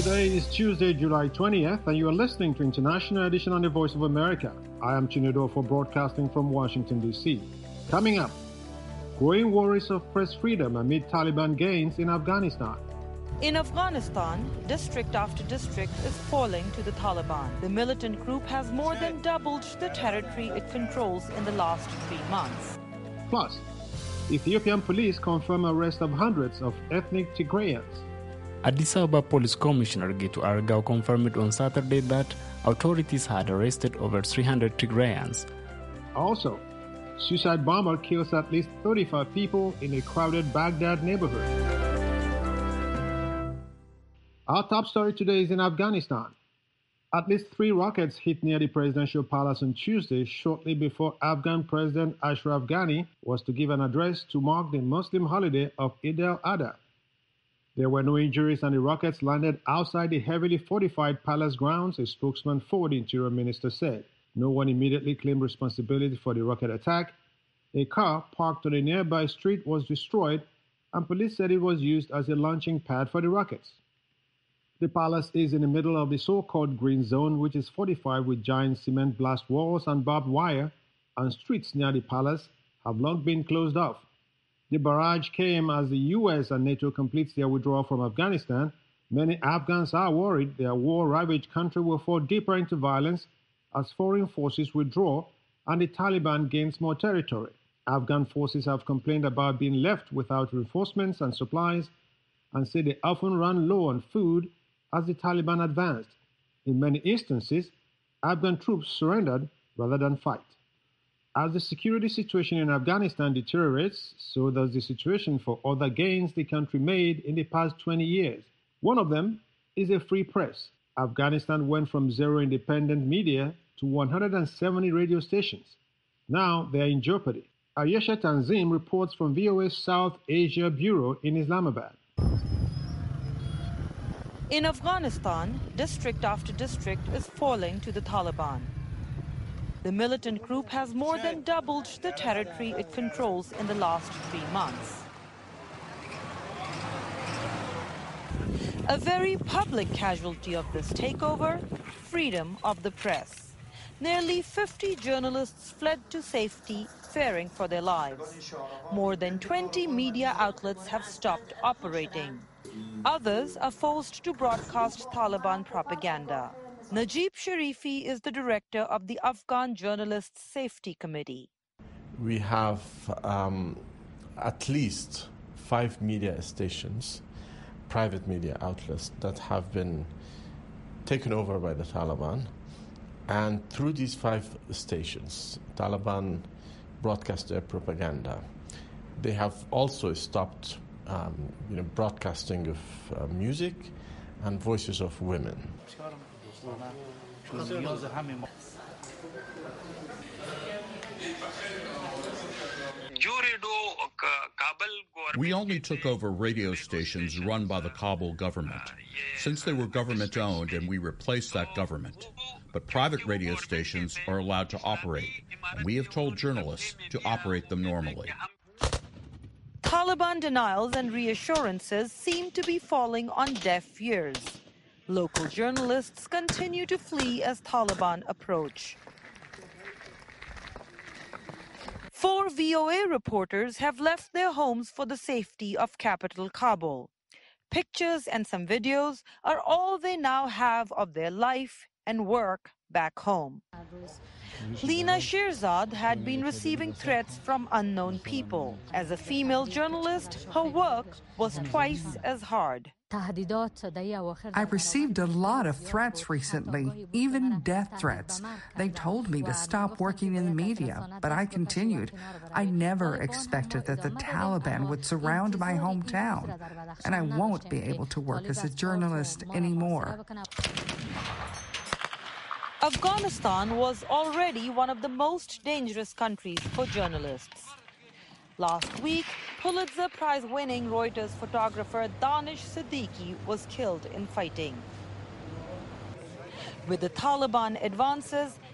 Today is Tuesday, July 20th, and you are listening to International Edition on the Voice of America. I am Chinedo for broadcasting from Washington, D.C. Coming up, growing worries of press freedom amid Taliban gains in Afghanistan. In Afghanistan, district after district is falling to the Taliban. The militant group has more than doubled the territory it controls in the last 3 months. Plus, Ethiopian police confirm arrest of hundreds of ethnic Tigrayans. Addis Ababa Police Commissioner Gitu Argao confirmed on Saturday that authorities had arrested over 300 Tigrayans. Also, suicide bomber kills at least 35 people in a crowded Baghdad neighborhood. Our top story today is in Afghanistan. At least 3 rockets hit near the presidential palace on Tuesday, shortly before Afghan President Ashraf Ghani was to give an address to mark the Muslim holiday of Eid al-Adha. There were no injuries and the rockets landed outside the heavily fortified palace grounds, a spokesman for the Interior Minister said. No one immediately claimed responsibility for the rocket attack. A car parked on a nearby street was destroyed, and police said it was used as a launching pad for the rockets. The palace is in the middle of the so-called green zone, which is fortified with giant cement blast walls and barbed wire, and streets near the palace have long been closed off. The barrage came as the U.S. and NATO completes their withdrawal from Afghanistan. Many Afghans are worried their war-ravaged country will fall deeper into violence as foreign forces withdraw and the Taliban gains more territory. Afghan forces have complained about being left without reinforcements and supplies and say they often run low on food as the Taliban advanced. In many instances, Afghan troops surrendered rather than fight. As the security situation in Afghanistan deteriorates, so does the situation for other gains the country made in the past 20 years. One of them is a free press. Afghanistan went from 0 independent media to 170 radio stations. Now they are in jeopardy. Ayesha Tanzim reports from VOA's South Asia Bureau in Islamabad. In Afghanistan, district after district is falling to the Taliban. The militant group has more than doubled the territory it controls in the last 3 months. A very public casualty of this takeover, freedom of the press. Nearly 50 journalists fled to safety, fearing for their lives. More than 20 media outlets have stopped operating. Others are forced to broadcast Taliban propaganda. Najib Sharifi is the director of the Afghan Journalists Safety Committee. We have at least 5 media stations, private media outlets, that have been taken over by the Taliban. And through these 5 stations, Taliban broadcast their propaganda. They have also stopped broadcasting of music and voices of women. We only took over radio stations run by the Kabul government, since they were government-owned and we replaced that government. But private radio stations are allowed to operate, and we have told journalists to operate them normally. Taliban denials and reassurances seem to be falling on deaf ears. Local journalists continue to flee as Taliban approach. 4 VOA reporters have left their homes for the safety of capital Kabul. Pictures and some videos are all they now have of their life and work back home. Lina Shirzad had been receiving threats from unknown people. As a female journalist, her work was twice as hard. I received a lot of threats recently, even death threats. They told me to stop working in the media, but I continued. I never expected that the Taliban would surround my hometown, and I won't be able to work as a journalist anymore. Afghanistan was already one of the most dangerous countries for journalists. Last week, Pulitzer Prize-winning Reuters photographer Danish Siddiqui was killed in fighting. With the Taliban advances,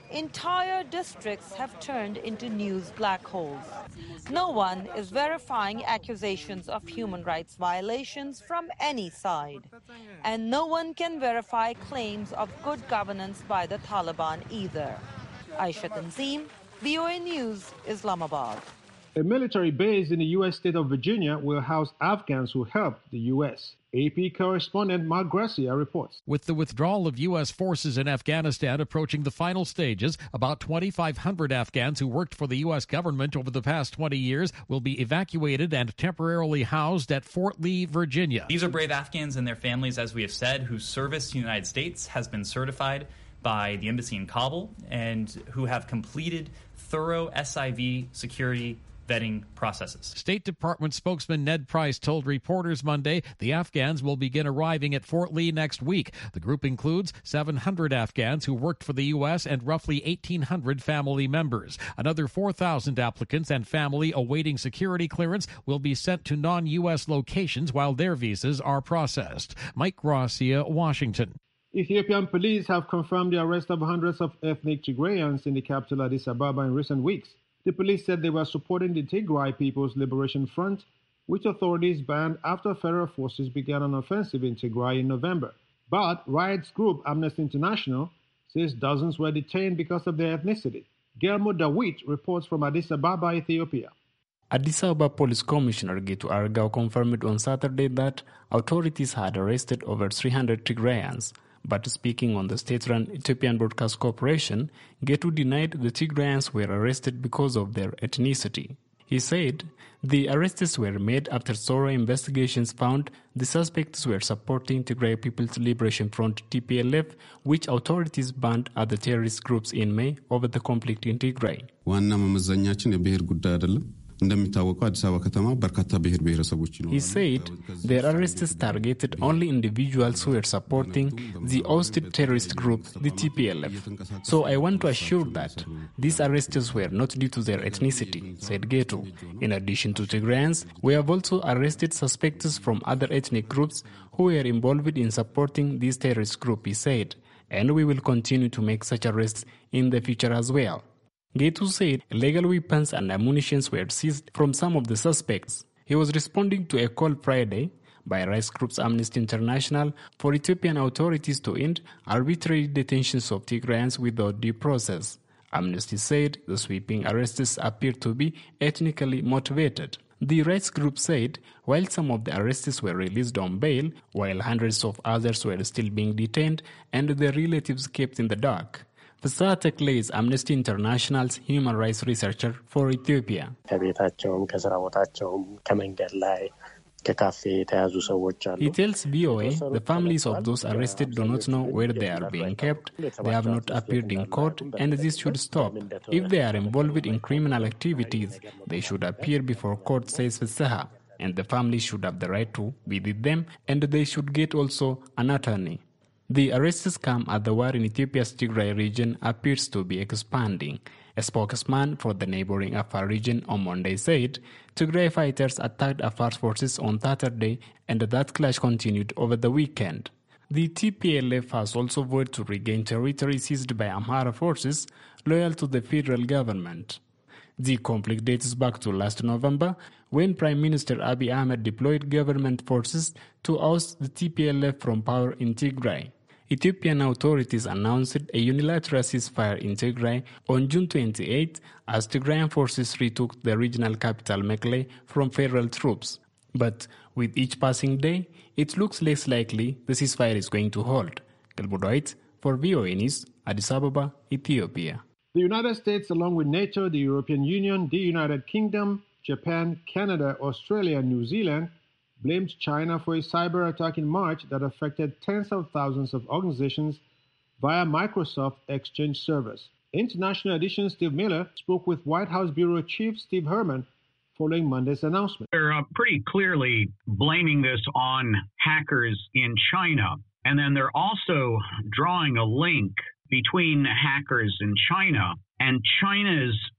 entire districts have turned into news black holes. No one is verifying accusations of human rights violations from any side. And no one can verify claims of good governance by the Taliban either. Aisha Tanzim, VOA News, Islamabad. A military base in the U.S. state of Virginia will house Afghans who helped the U.S. AP correspondent Mark Gracia reports. With the withdrawal of U.S. forces in Afghanistan approaching the final stages, about 2,500 Afghans who worked for the U.S. government over the past 20 years will be evacuated and temporarily housed at Fort Lee, Virginia. These are brave Afghans and their families, as we have said, whose service to the United States has been certified by the embassy in Kabul and who have completed thorough SIV security vetting processes. State Department spokesman Ned Price told reporters Monday the Afghans will begin arriving at Fort Lee next week. The group includes 700 Afghans who worked for the U.S. and roughly 1,800 family members. Another 4,000 applicants and family awaiting security clearance will be sent to non-U.S. locations while their visas are processed. Mike Gracia, Washington. Ethiopian police have confirmed the arrest of hundreds of ethnic Tigrayans in the capital Addis Ababa in recent weeks. The police said they were supporting the Tigray People's Liberation Front, which authorities banned after federal forces began an offensive in Tigray in November. But rights group Amnesty International says dozens were detained because of their ethnicity. Gelmo Dawit reports from Addis Ababa, Ethiopia. Addis Ababa Police Commissioner Gitu Argao confirmed on Saturday that authorities had arrested over 300 Tigrayans. But speaking on the state-run Ethiopian Broadcast Corporation, Getu denied the Tigrayans were arrested because of their ethnicity. He said the arrests were made after thorough investigations found the suspects were supporting Tigray People's Liberation Front TPLF, which authorities banned other terrorist groups in May over the conflict in Tigray. He said their arrests targeted only individuals who were supporting the ousted terrorist group, the TPLF. So I want to assure that these arrests were not due to their ethnicity, said Getu. In addition to Tigrayans, we have also arrested suspects from other ethnic groups who were involved in supporting this terrorist group, he said, and we will continue to make such arrests in the future as well. Getu said illegal weapons and ammunition were seized from some of the suspects. He was responding to a call Friday by rights groups Amnesty International for Ethiopian authorities to end arbitrary detentions of Tigrayans without due process. Amnesty said the sweeping arrests appear to be ethnically motivated. The rights group said while some of the arrests were released on bail, while hundreds of others were still being detained and their relatives kept in the dark. Fasah Tekle is Amnesty International's human rights researcher for Ethiopia. He tells VOA the families of those arrested do not know where they are being kept, they have not appeared in court, and this should stop. If they are involved in criminal activities, they should appear before court, says Fasah, and the families should have the right to be with them, and they should get also an attorney. The arrests come as the war in Ethiopia's Tigray region appears to be expanding. A spokesman for the neighboring Afar region on Monday said Tigray fighters attacked Afar forces on Saturday and that clash continued over the weekend. The TPLF has also vowed to regain territory seized by Amhara forces loyal to the federal government. The conflict dates back to last November when Prime Minister Abiy Ahmed deployed government forces to oust the TPLF from power in Tigray. Ethiopian authorities announced a unilateral ceasefire in Tigray on June 28 as Tigrayan forces retook the regional capital Mekelle from federal troops. But with each passing day, it looks less likely the ceasefire is going to hold. Gelbudoit for VOA News, Addis Ababa, Ethiopia. The United States, along with NATO, the European Union, the United Kingdom, Japan, Canada, Australia, and New Zealand blamed China for a cyber attack in March that affected tens of thousands of organizations via Microsoft Exchange servers. International Edition Steve Miller spoke with White House Bureau Chief Steve Herman following Monday's announcement. They're pretty clearly blaming this on hackers in China, and then they're also drawing a link between hackers in China and China's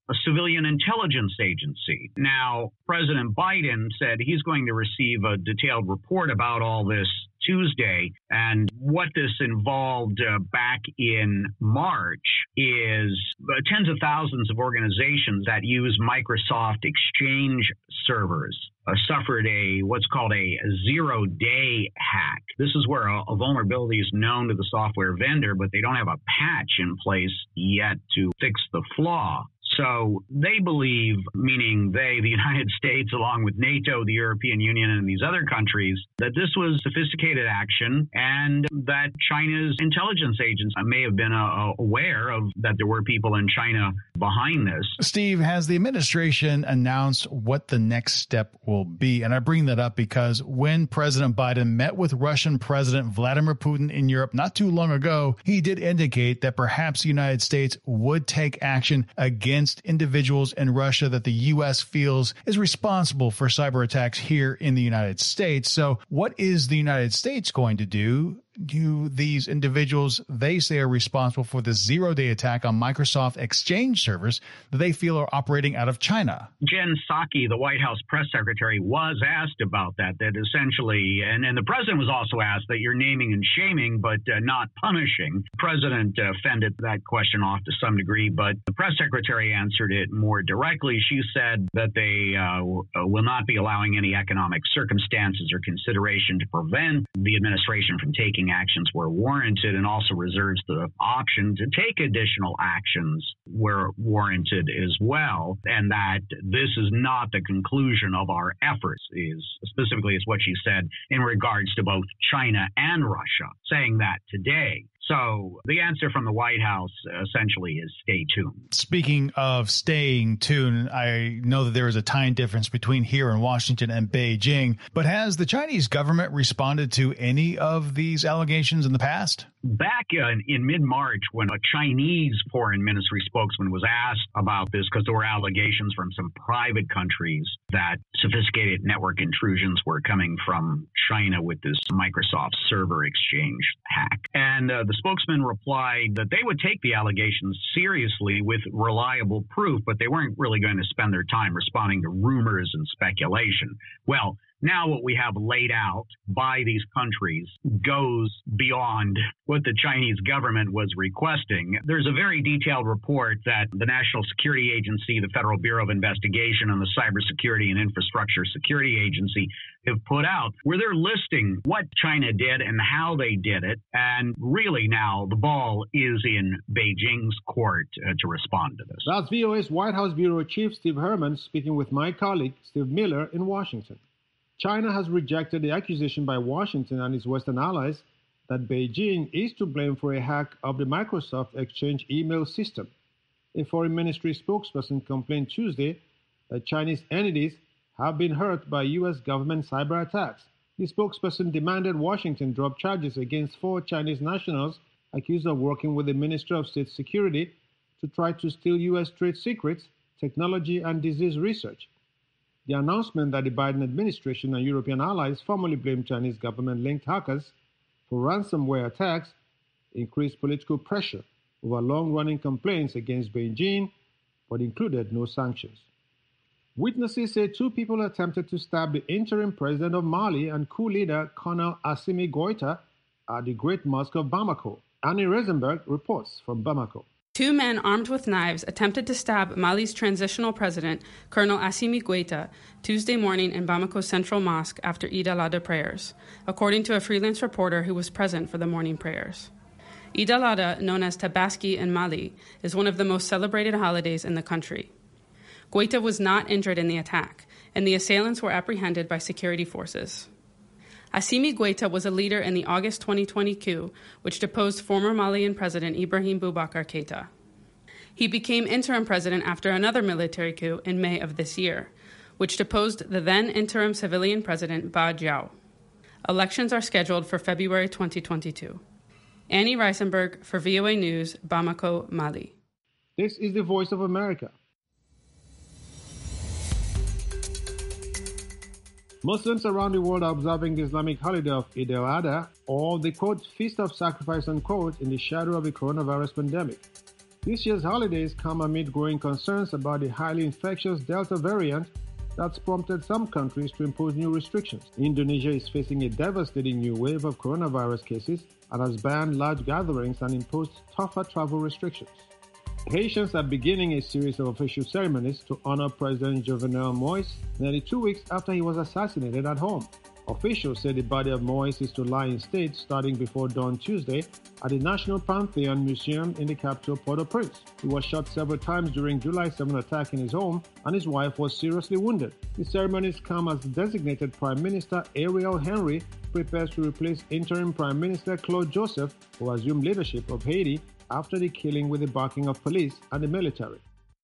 a civilian intelligence agency. Now, President Biden said he's going to receive a detailed report about all this Tuesday, and what this involved back in March is tens of thousands of organizations that use Microsoft Exchange servers suffered what's called a zero-day hack. This is where a vulnerability is known to the software vendor, but they don't have a patch in place yet to fix the flaw. So they believe, meaning they, the United States, along with NATO, the European Union, and these other countries, that this was sophisticated action and that China's intelligence agents may have been aware of that there were people in China behind this. Steve, has the administration announced what the next step will be? And I bring that up because when President Biden met with Russian President Vladimir Putin in Europe not too long ago, he did indicate that perhaps the United States would take action against individuals in Russia that the U.S. feels is responsible for cyber attacks here in the United States. So what is the United States going to do? These individuals, they say, are responsible for this zero-day attack on Microsoft Exchange servers that they feel are operating out of China. Jen Psaki, the White House press secretary, was asked about that essentially, and the president was also asked that you're naming and shaming, but not punishing. The president fended that question off to some degree, but the press secretary answered it more directly. She said that they will not be allowing any economic circumstances or consideration to prevent the administration from taking actions where warranted, and also reserves the option to take additional actions where warranted as well, and that this is not the conclusion of our efforts, specifically is what she said in regards to both China and Russia, saying that today. So the answer from the White House essentially is stay tuned. Speaking of staying tuned, I know that there is a time difference between here in Washington and Beijing, but has the Chinese government responded to any of these allegations in the past? Back in mid-March, when a Chinese foreign ministry spokesman was asked about this, because there were allegations from some private countries that sophisticated network intrusions were coming from China with this Microsoft Server Exchange hack. And the spokesman replied that they would take the allegations seriously with reliable proof, but they weren't really going to spend their time responding to rumors and speculation. Well, now what we have laid out by these countries goes beyond what the Chinese government was requesting. There's a very detailed report that the National Security Agency, the Federal Bureau of Investigation, and the Cybersecurity and Infrastructure Security Agency have put out, where they're listing what China did and how they did it. And really now the ball is in Beijing's court to respond to this. That's VOA's White House Bureau Chief Steve Herman speaking with my colleague Steve Miller in Washington. China has rejected the accusation by Washington and its Western allies that Beijing is to blame for a hack of the Microsoft Exchange email system. A foreign ministry spokesperson complained Tuesday that Chinese entities have been hurt by U.S. government cyber attacks. The spokesperson demanded Washington drop charges against 4 Chinese nationals accused of working with the Ministry of State Security to try to steal U.S. trade secrets, technology, and disease research. The announcement that the Biden administration and European allies formally blamed Chinese government-linked hackers for ransomware attacks increased political pressure over long-running complaints against Beijing, but included no sanctions. Witnesses say 2 people attempted to stab the interim president of Mali and coup leader Colonel Assimi Goïta at the Great Mosque of Bamako. Annie Rosenberg reports from Bamako. 2 men armed with knives attempted to stab Mali's transitional president, Colonel Assimi Goïta, Tuesday morning in Bamako's Central Mosque after Eid al-Adha prayers, according to a freelance reporter who was present for the morning prayers. Eid al-Adha, known as Tabaski in Mali, is one of the most celebrated holidays in the country. Goïta was not injured in the attack, and the assailants were apprehended by security forces. Assimi Goïta was a leader in the August 2020 coup, which deposed former Malian President Ibrahim Boubacar Keïta. He became interim president after another military coup in May of this year, which deposed the then interim civilian president Ba Jiao. Elections are scheduled for February 2022. Annie Reisenberg for VOA News, Bamako, Mali. This is the Voice of America. Muslims around the world are observing the Islamic holiday of Eid al-Adha, or the, quote, feast of sacrifice, unquote, in the shadow of the coronavirus pandemic. This year's holidays come amid growing concerns about the highly infectious Delta variant that's prompted some countries to impose new restrictions. Indonesia is facing a devastating new wave of coronavirus cases and has banned large gatherings and imposed tougher travel restrictions. Haitians are beginning a series of official ceremonies to honor President Jovenel Moïse nearly 2 weeks after he was assassinated at home. Officials say the body of Moïse is to lie in state starting before dawn Tuesday at the National Pantheon Museum in the capital Port-au-Prince. He was shot several times during July 7 attack in his home, and his wife was seriously wounded. The ceremonies come as designated Prime Minister Ariel Henry prepares to replace interim Prime Minister Claude Joseph, who assumed leadership of Haiti after the killing with the backing of police and the military.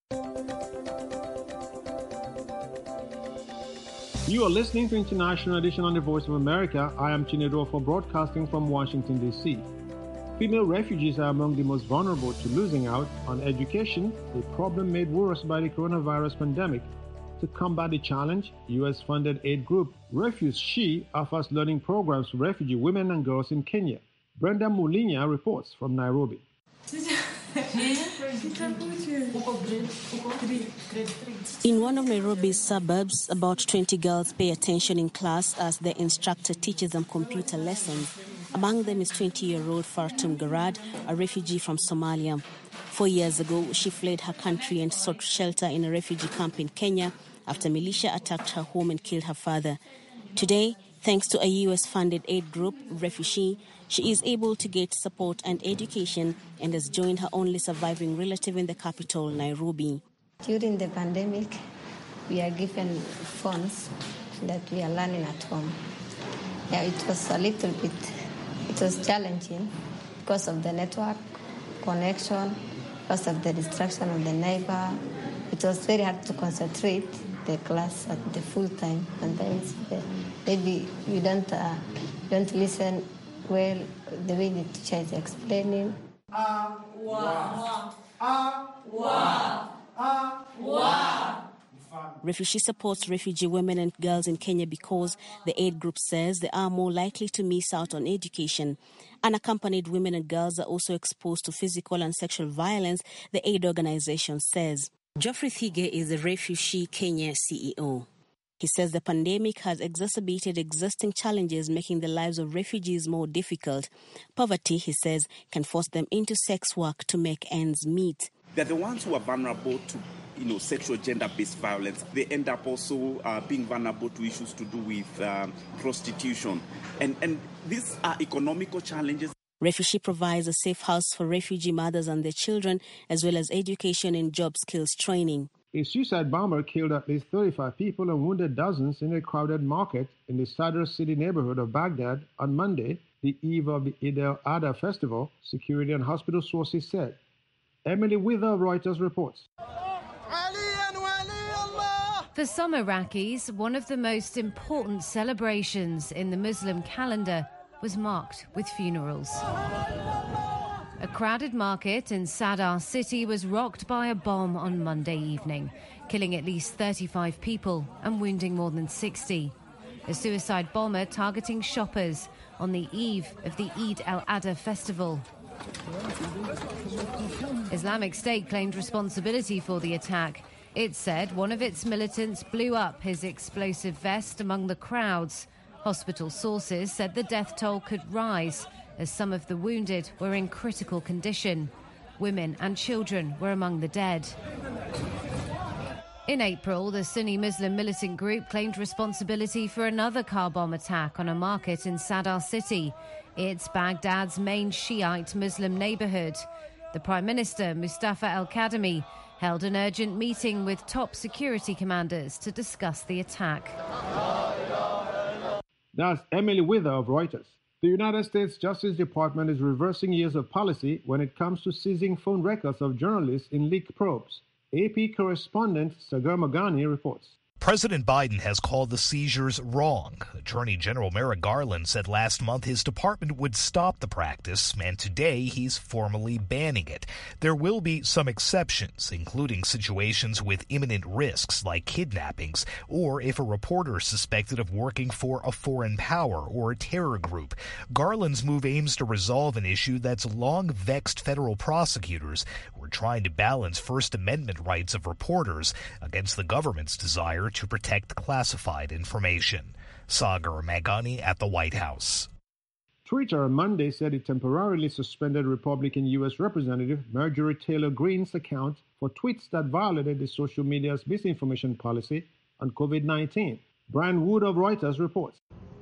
You are listening to International Edition on the Voice of America. I am Chinedu for broadcasting from Washington, D.C. Female refugees are among the most vulnerable to losing out on education, a problem made worse by the coronavirus pandemic. To combat the challenge, U.S.-funded aid group Refuse She offers learning programs for refugee women and girls in Kenya. Brenda Mulinya reports from Nairobi. In one of Nairobi's suburbs, about 20 girls pay attention in class as their instructor teaches them computer lessons. Among them is 20-year-old Fartum Garad, a refugee from Somalia. 4 years ago, she fled her country and sought shelter in a refugee camp in Kenya after militia attacked her home and killed her father. Today, thanks to a U.S.-funded aid group, Refugee, she is able to get support and education and has joined her only surviving relative in the capital, Nairobi. During the pandemic, we are given phones that we are learning at home. Yeah, it was a little bit, it was challenging because of the network connection, because of the distraction of the neighbor. It was very hard to concentrate the class at the full time. Sometimes maybe you don't listen well the way the teacher is explaining. Refugee supports refugee women and girls in Kenya because the aid group says they are more likely to miss out on education. Unaccompanied women and girls are also exposed to physical and sexual violence, the aid organization says. Geoffrey Thige is the Refugee Kenya CEO. He says the pandemic has exacerbated existing challenges, making the lives of refugees more difficult. Poverty, he says, can force them into sex work to make ends meet. They're the ones who are vulnerable to sexual gender-based violence. They end up also being vulnerable to issues to do with prostitution. And these are economical challenges. Refugee provides a safe house for refugee mothers and their children, as well as education and job skills training. A suicide bomber killed at least 35 people and wounded dozens in a crowded market in the Sadr City neighborhood of Baghdad on Monday, the eve of the Eid al-Adha festival, security and hospital sources said. Emily Wither of Reuters reports. For some Iraqis, one of the most important celebrations in the Muslim calendar was marked with funerals. A crowded market in Sadr City was rocked by a bomb on Monday evening, killing at least 35 people and wounding more than 60. A suicide bomber targeting shoppers on the eve of the Eid al-Adha festival. Islamic State claimed responsibility for the attack. It said one of its militants blew up his explosive vest among the crowds. Hospital sources said the death toll could rise as some of the wounded were in critical condition. Women and children were among the dead. In April, the Sunni Muslim militant group claimed responsibility for another car bomb attack on a market in Sadr City. It's Baghdad's main Shiite Muslim neighborhood. The Prime Minister, Mustafa al-Kadhimi, held an urgent meeting with top security commanders to discuss the attack. That's Emily Wither of Reuters. The United States Justice Department is reversing years of policy when it comes to seizing phone records of journalists in leaked probes. AP correspondent Sagar Magani reports. President Biden has called the seizures wrong. Attorney General Merrick Garland said last month his department would stop the practice, and today he's formally banning it. There will be some exceptions, including situations with imminent risks like kidnappings, or if a reporter is suspected of working for a foreign power or a terror group. Garland's move aims to resolve an issue that's long vexed federal prosecutors who are trying to balance First Amendment rights of reporters against the government's desire to protect classified information. Sagar Meghani at the White House. Twitter on Monday said it temporarily suspended Republican U.S. Representative Marjorie Taylor Greene's account for tweets that violated the social media's misinformation policy on COVID-19. Brian Wood of Reuters reports.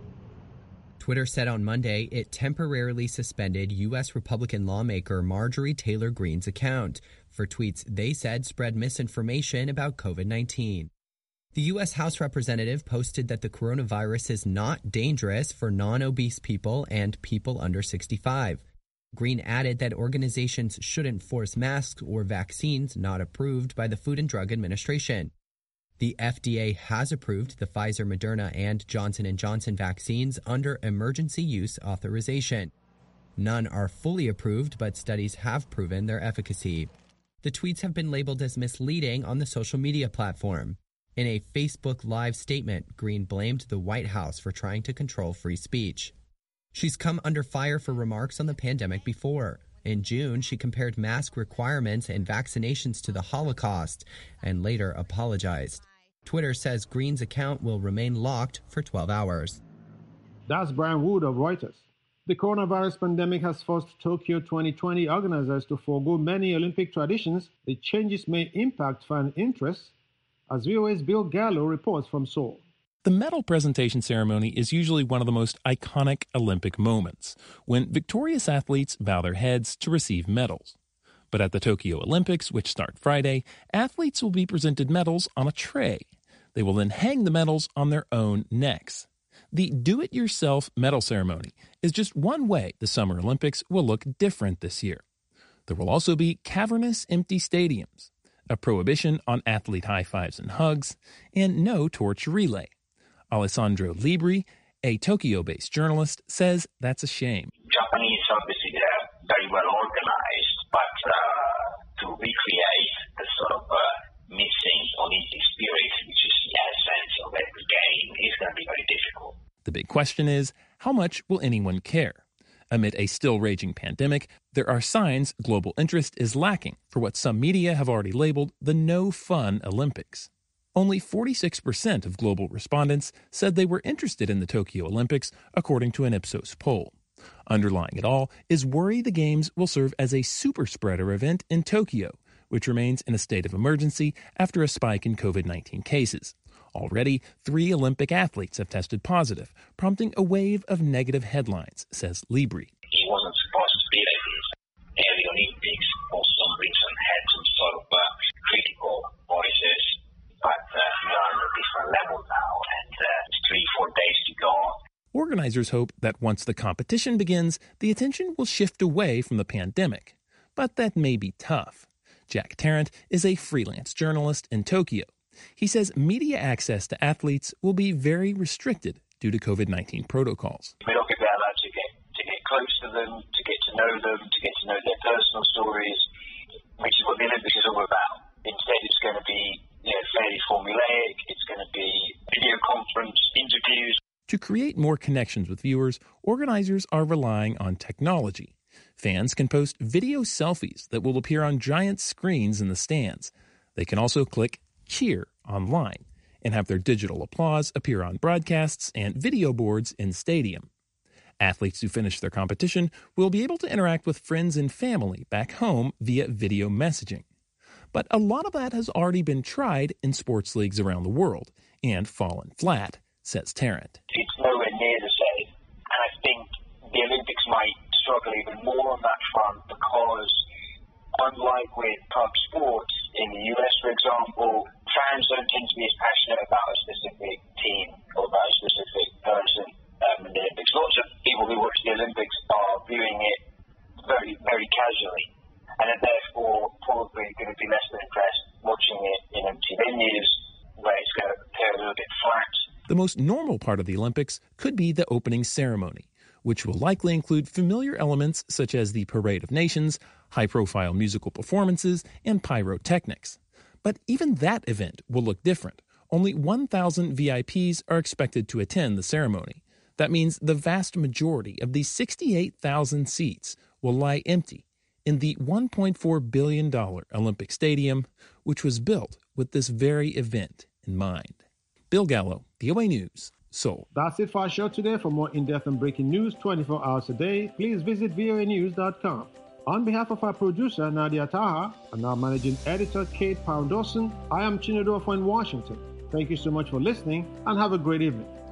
Twitter said on Monday it temporarily suspended U.S. Republican lawmaker Marjorie Taylor Greene's account for tweets they said spread misinformation about COVID-19. The U.S. House representative posted that the coronavirus is not dangerous for non-obese people and people under 65. Greene added that organizations shouldn't force masks or vaccines not approved by the Food and Drug Administration. The FDA has approved the Pfizer, Moderna, and Johnson & Johnson vaccines under emergency use authorization. None are fully approved, but studies have proven their efficacy. The tweets have been labeled as misleading on the social media platform. In a Facebook Live statement, Greene blamed the White House for trying to control free speech. She's come under fire for remarks on the pandemic before. In June, she compared mask requirements and vaccinations to the Holocaust and later apologized. Twitter says Greene's account will remain locked for 12 hours. That's Brian Wood of Reuters. The coronavirus pandemic has forced Tokyo 2020 organizers to forego many Olympic traditions. The changes may impact fan interest, as VOA's Bill Gallo reports from Seoul. The medal presentation ceremony is usually one of the most iconic Olympic moments, when victorious athletes bow their heads to receive medals. But at the Tokyo Olympics, which start Friday, athletes will be presented medals on a tray. They will then hang the medals on their own necks. The do-it-yourself medal ceremony is just one way the Summer Olympics will look different this year. There will also be cavernous empty stadiums, a prohibition on athlete high-fives and hugs, and no torch relay. Alessandro Libri, a Tokyo-based journalist, says that's a shame. Japanese, obviously, they're very well organized, but to recreate the sort of missing Olympic spirit, which is the essence of every game, is going to be very difficult. The big question is, how much will anyone care? Amid a still-raging pandemic, there are signs global interest is lacking for what some media have already labeled the no-fun Olympics. Only 46% of global respondents said they were interested in the Tokyo Olympics, according to an Ipsos poll. Underlying it all is worry the Games will serve as a super-spreader event in Tokyo, which remains in a state of emergency after a spike in COVID-19 cases. Already, 3 Olympic athletes have tested positive, prompting a wave of negative headlines, says Libri. It wasn't supposed to be like this. The Olympics, for some reason, had some sort of critical voices, but we are on a different level now, and it's 3-4 days to go. Organizers hope that once the competition begins, the attention will shift away from the pandemic. But that may be tough. Jack Tarrant is a freelance journalist in Tokyo. He says media access to athletes will be very restricted due to COVID-19 protocols. We're not going to be allowed to get close to them, to get to know them, to get to know their personal stories, which is what the Olympics is all about. Instead, it's going to be fairly formulaic. It's going to be video conference interviews. To create more connections with viewers, organizers are relying on technology. Fans can post video selfies that will appear on giant screens in the stands. They can also click cheer online and have their digital applause appear on broadcasts and video boards in stadium. Athletes who finish their competition will be able to interact with friends and family back home via video messaging. But a lot of that has already been tried in sports leagues around the world and fallen flat, says Tarrant. It's nowhere near the same. And I think the Olympics might struggle even more on that front because, unlike with club sports, in the US, for example, fans don't tend to be as passionate about a specific team or about a specific person in the Olympics. Lots of people who watch the Olympics are viewing it very, very casually, and are therefore probably going to be less than impressed watching it in empty venues where it's going to appear a The most normal part of the Olympics could be the opening ceremony, which will likely include familiar elements such as the Parade of Nations, high-profile musical performances, and pyrotechnics. But even that event will look different. Only 1,000 VIPs are expected to attend the ceremony. That means the vast majority of the 68,000 seats will lie empty in the $1.4 billion Olympic Stadium, which was built with this very event in mind. Bill Gallo, VOA News, Seoul. That's it for our show today. For more in-depth and breaking news 24 hours a day, please visit voanews.com. On behalf of our producer, Nadia Taha, and our managing editor, Kate Pound-Dawson, I am Chinedu in Washington. Thank you so much for listening, and have a great evening.